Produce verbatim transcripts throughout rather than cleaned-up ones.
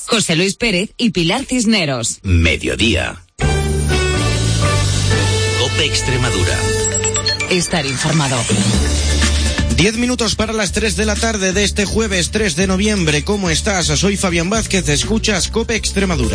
José Luis Pérez y Pilar Cisneros. Mediodía. COPE Extremadura. Estar informado. Diez minutos para las tres de la tarde de este jueves tres de noviembre. ¿Cómo estás? Soy Fabián Vázquez, escuchas COPE Extremadura.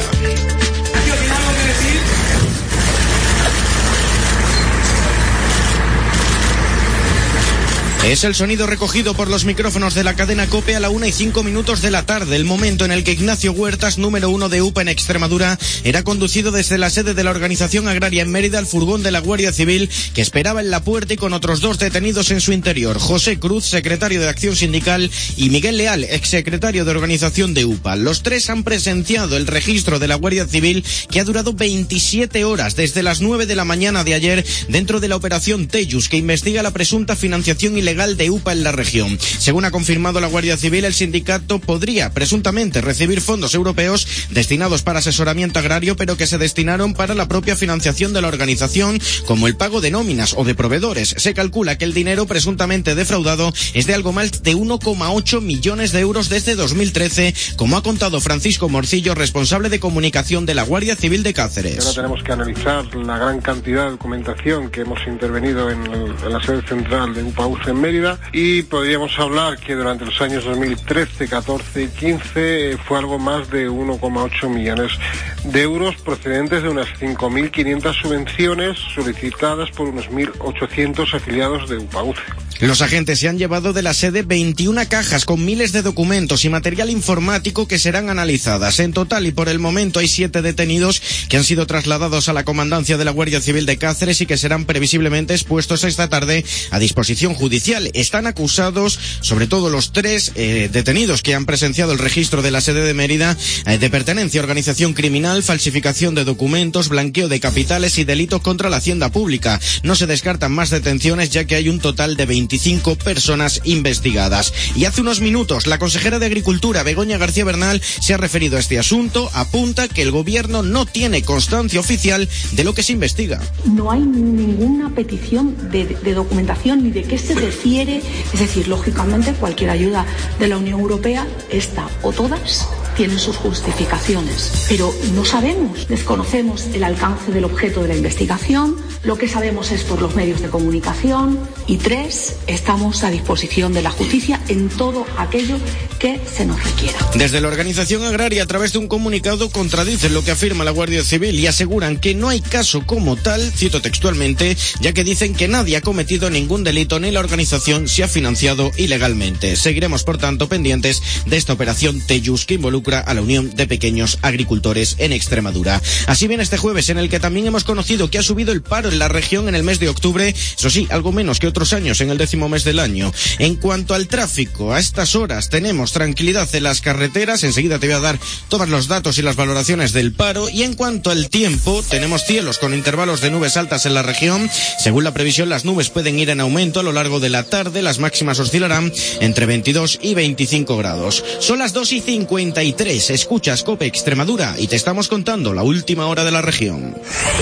Es el sonido recogido por los micrófonos de la cadena COPE a la una y cinco minutos de la tarde, el momento en el que Ignacio Huertas, número uno de U P A en Extremadura, era conducido desde la sede de la Organización Agraria en Mérida al furgón de la Guardia Civil, que esperaba en la puerta y con otros dos detenidos en su interior, José Cruz, secretario de Acción Sindical, y Miguel Leal, exsecretario de Organización de U P A. Los tres han presenciado el registro de la Guardia Civil, que ha durado veintisiete horas, desde las nueve de la mañana de ayer, dentro de la operación Tellus, que investiga la presunta financiación ilegal de U P A en la región. Según ha confirmado la Guardia Civil, el sindicato podría presuntamente recibir fondos europeos destinados para asesoramiento agrario, pero que se destinaron para la propia financiación de la organización, como el pago de nóminas o de proveedores. Se calcula que el dinero presuntamente defraudado es de algo más de uno coma ocho millones de euros desde dos mil trece, como ha contado Francisco Morcillo, responsable de comunicación de la Guardia Civil de Cáceres. Ahora tenemos que analizar la gran cantidad de documentación que hemos intervenido en, el, en la sede central de U P A U C en Mérida, y podríamos hablar que durante los años dos mil trece, catorce y quince fue algo más de uno coma ocho millones de euros procedentes de unas cinco mil quinientas subvenciones solicitadas por unos mil ochocientos afiliados de U P A U C. Los agentes se han llevado de la sede veintiuna cajas con miles de documentos y material informático que serán analizadas. En total y por el momento hay siete detenidos que han sido trasladados a la comandancia de la Guardia Civil de Cáceres y que serán previsiblemente expuestos esta tarde a disposición judicial. Están acusados, sobre todo los tres eh, detenidos que han presenciado el registro de la sede de Mérida, eh, de pertenencia a organización criminal, falsificación de documentos, blanqueo de capitales y delitos contra la hacienda pública. No se descartan más detenciones, ya que hay un total de veinticinco personas investigadas. Y hace unos minutos la consejera de Agricultura, Begoña García Bernal, se ha referido a este asunto. Apunta que el gobierno no tiene constancia oficial de lo que se investiga. No hay ninguna petición de, de documentación ni de qué se refiere. Es decir, lógicamente cualquier ayuda de la Unión Europea, esta o todas, tienen sus justificaciones, pero no sabemos, desconocemos el alcance del objeto de la investigación. Lo que sabemos es por los medios de comunicación. Y tres, estamos a disposición de la justicia en todo aquello que se nos requiera. Desde la Organización Agraria, a través de un comunicado, contradicen lo que afirma la Guardia Civil y aseguran que no hay caso como tal, cito textualmente, ya que dicen que nadie ha cometido ningún delito ni la organización se ha financiado ilegalmente. Seguiremos, por tanto, pendientes de esta operación Tellus, que involucra a la Unión de Pequeños Agricultores en Extremadura. Así bien, este jueves, en el que también hemos conocido que ha subido el paro en la región en el mes de octubre, eso sí, algo menos que otros años en el décimo mes del año. En cuanto al tráfico, a estas horas tenemos tranquilidad en las carreteras. Enseguida te voy a dar todos los datos y las valoraciones del paro. Y en cuanto al tiempo, tenemos cielos con intervalos de nubes altas en la región. Según la previsión, las nubes pueden ir en aumento a lo largo de la tarde. Las máximas oscilarán entre veintidós y veinticinco grados. Son las dos y cincuenta y tres. Escuchas COPE Extremadura y te estamos contando la última hora de la región.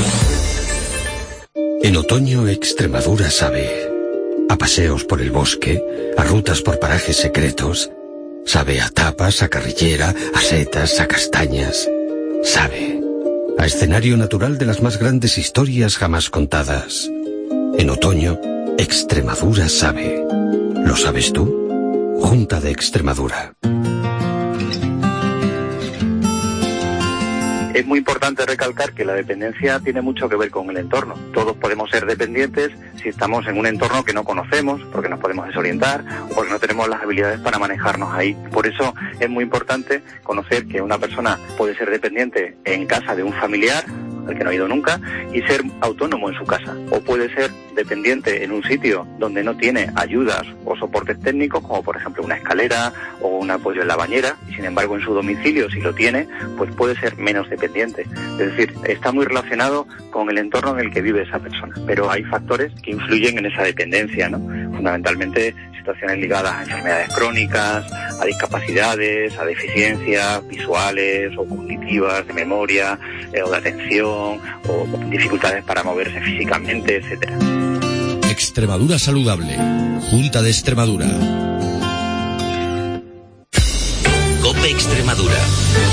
En otoño, Extremadura sabe a paseos por el bosque, a rutas por parajes secretos, sabe a tapas, a carrillera, a setas, a castañas, sabe a escenario natural de las más grandes historias jamás contadas. En otoño, Extremadura sabe. ¿Lo sabes tú? Junta de Extremadura. Es muy importante recalcar que la dependencia tiene mucho que ver con el entorno. Todos podemos ser dependientes si estamos en un entorno que no conocemos, porque nos podemos desorientar o porque no tenemos las habilidades para manejarnos ahí. Por eso es muy importante conocer que una persona puede ser dependiente en casa de un familiar, al que no ha ido nunca, y ser autónomo en su casa. O puede ser dependiente en un sitio donde no tiene ayudas o soportes técnicos, como por ejemplo una escalera o un apoyo en la bañera, y sin embargo en su domicilio, si lo tiene, pues puede ser menos dependiente. Es decir, está muy relacionado con el entorno en el que vive esa persona. Pero hay factores que influyen en esa dependencia, ¿no? Fundamentalmente situaciones ligadas a enfermedades crónicas, a discapacidades, a deficiencias visuales o cognitivas, de memoria eh, o de atención, o dificultades para moverse físicamente, etcétera. Extremadura Saludable, Junta de Extremadura. COPE Extremadura.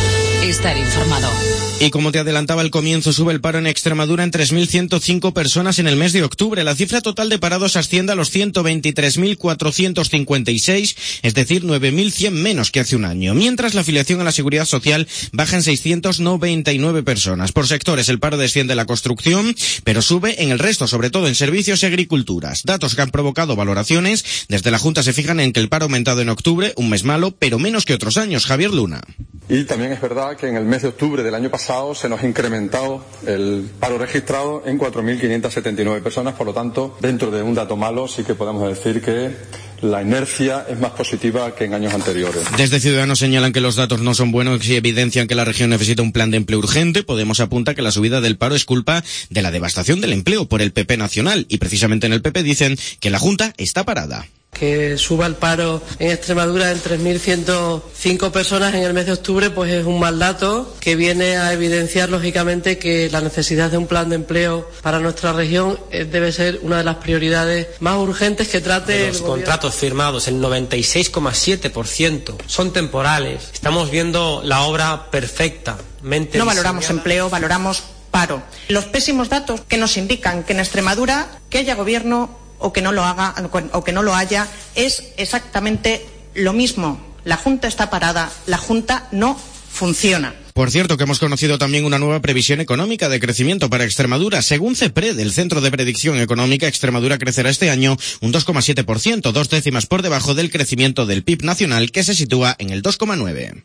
Estar informado. Y como te adelantaba al comienzo, sube el paro en Extremadura en tres mil ciento cinco personas en el mes de octubre. La cifra total de parados asciende a los ciento veintitrés mil cuatrocientos cincuenta y seis, es decir, nueve mil cien menos que hace un año. Mientras la afiliación a la Seguridad Social baja en seiscientas noventa y nueve personas. Por sectores, el paro desciende en la construcción, pero sube en el resto, sobre todo en servicios y agriculturas. Datos que han provocado valoraciones. Desde la Junta se fijan en que el paro ha aumentado en octubre, un mes malo, pero menos que otros años. Javier Luna. Y también es verdad que en el mes de octubre del año pasado se nos ha incrementado el paro registrado en cuatro mil quinientas setenta y nueve personas, por lo tanto, dentro de un dato malo sí que podemos decir que la inercia es más positiva que en años anteriores. Desde Ciudadanos señalan que los datos no son buenos y evidencian que la región necesita un plan de empleo urgente. Podemos apunta que la subida del paro es culpa de la devastación del empleo por el P P nacional y precisamente en el P P dicen que la Junta está parada. Que suba el paro en Extremadura en tres mil ciento cinco personas en el mes de octubre, pues es un mal dato que viene a evidenciar lógicamente que la necesidad de un plan de empleo para nuestra región debe ser una de las prioridades más urgentes que trate de los el contratos gobierno. Firmados, el noventa y seis coma siete por ciento son temporales. Estamos viendo la obra perfectamente. No valoramos diseñada. Empleo, valoramos paro. Los pésimos datos que nos indican que en Extremadura que haya gobierno o que no lo haga o que no lo haya es exactamente lo mismo. La Junta está parada, la Junta no funciona. Por cierto, que hemos conocido también una nueva previsión económica de crecimiento para Extremadura. Según CEPRED, el Centro de Predicción Económica, Extremadura crecerá este año un dos coma siete por ciento, dos décimas por debajo del crecimiento del P I B nacional, que se sitúa en el dos coma nueve.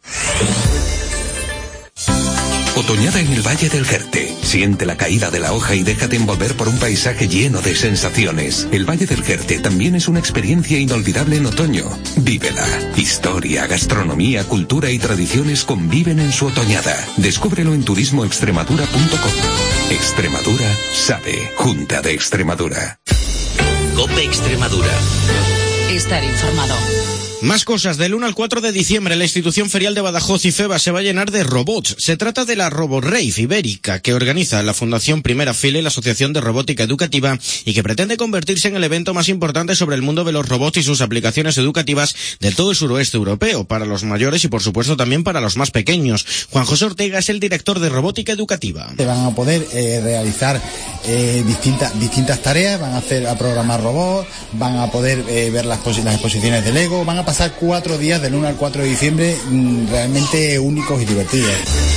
Otoñada en el Valle del Jerte. Siente la caída de la hoja y déjate envolver por un paisaje lleno de sensaciones. El Valle del Jerte también es una experiencia inolvidable en otoño. Vívela. Historia, gastronomía, cultura y tradiciones conviven en su otoñada. Descúbrelo en turismo extremadura punto com. Extremadura sabe. Junta de Extremadura. COPE Extremadura. Estar informado. Más cosas. Del uno al cuatro de diciembre, la institución ferial de Badajoz y FEBA se va a llenar de robots. Se trata de la RoboRave Ibérica, que organiza la Fundación Primera Fila y la Asociación de Robótica Educativa y que pretende convertirse en el evento más importante sobre el mundo de los robots y sus aplicaciones educativas de todo el suroeste europeo, para los mayores y por supuesto también para los más pequeños. Juan José Ortega es el director de Robótica Educativa. Te van a poder eh, realizar eh, distintas distintas tareas, van a hacer a programar robots, van a poder eh, ver las, las exposiciones de Lego, van a pasar pasar cuatro días del uno al cuatro de diciembre mmm, realmente únicos y divertidos.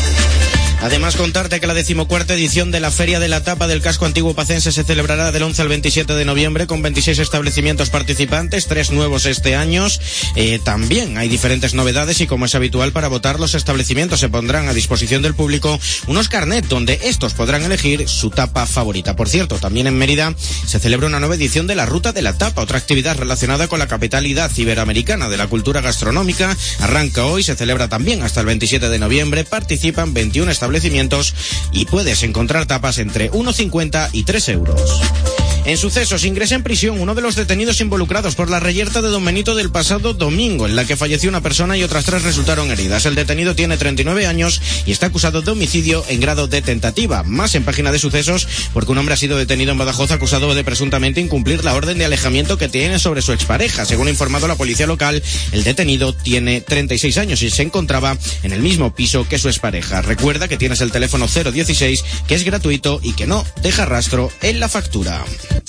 Además, contarte que la decimocuarta edición de la Feria de la Tapa del Casco Antiguo Pacense se celebrará del once al veintisiete de noviembre con veintiséis establecimientos participantes, tres nuevos este año. Eh, también hay diferentes novedades y, como es habitual para votar, los establecimientos se pondrán a disposición del público unos carnets donde estos podrán elegir su tapa favorita. Por cierto, también en Mérida se celebra una nueva edición de la Ruta de la Tapa, otra actividad relacionada con la capitalidad iberoamericana de la cultura gastronómica. Arranca hoy, se celebra también hasta el veintisiete de noviembre. Participan veintiún establecimientos establecimientos y puedes encontrar tapas entre uno cincuenta y tres euros. En sucesos, ingresa en prisión uno de los detenidos involucrados por la reyerta de Don Benito del pasado domingo, en la que falleció una persona y otras tres resultaron heridas. El detenido tiene treinta y nueve años y está acusado de homicidio en grado de tentativa. Más en página de sucesos, porque un hombre ha sido detenido en Badajoz acusado de presuntamente incumplir la orden de alejamiento que tiene sobre su expareja. Según ha informado la policía local, el detenido tiene treinta y seis años y se encontraba en el mismo piso que su expareja. Recuerda que tienes el teléfono cero dieciséis, que es gratuito y que no deja rastro en la factura.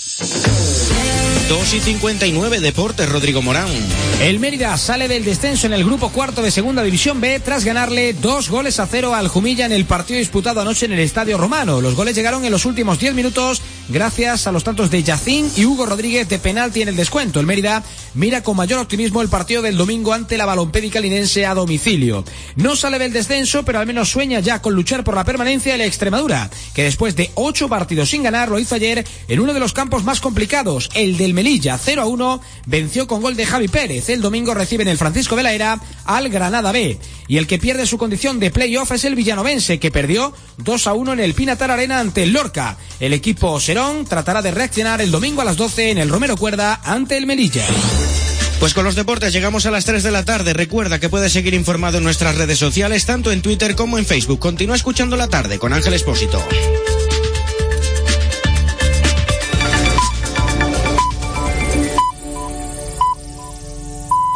dos y cincuenta y nueve, Deportes, Rodrigo Morán. El Mérida sale del descenso en el grupo cuarto de Segunda División B tras ganarle dos goles a cero al Jumilla en el partido disputado anoche en el Estadio Romano. Los goles llegaron en los últimos diez minutos gracias a los tantos de Yacín y Hugo Rodríguez de penalti en el descuento. El Mérida mira con mayor optimismo el partido del domingo ante la Balompédica linense a domicilio. No sale del descenso, pero al menos sueña ya con luchar por la permanencia de la Extremadura, que después de ocho partidos sin ganar lo hizo ayer en uno de los campos más complicados, el del Melilla. Cero a uno venció con gol de Javi Pérez. El domingo recibe en el Francisco de la Era al Granada B. Y el que pierde su condición de play-off es el villanovense, que perdió dos a uno en el Pinatar Arena ante el Lorca. El equipo Serón tratará de reaccionar el domingo a las doce en el Romero Cuerda ante el Melilla. Pues con los deportes llegamos a las tres de la tarde. Recuerda que puedes seguir informado en nuestras redes sociales, tanto en Twitter como en Facebook. Continúa escuchando La Tarde con Ángel Expósito.